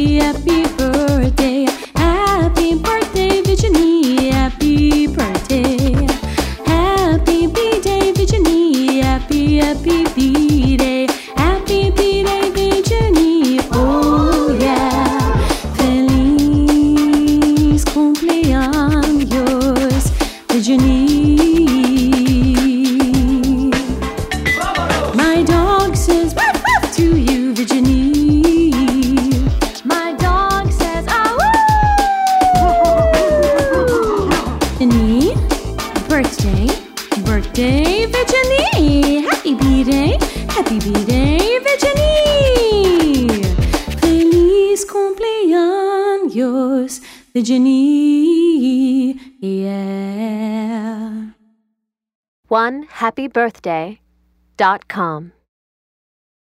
happy birthday. Happy birthday, Virginie. Happy birthday. Happy B-Day, Virginie. Happy B-Day. Happy B-Day, Virginie. Oh yeah. Feliz cumpleaños, Virginie. My dog says woof woof to you, Virginie. My dog says ah woo. Virginie, birthday, birthday, Virginie. Happy B-Day, Virginie. Feliz cumpleaños, Virginie. Yeah. OneHappyBirthday.com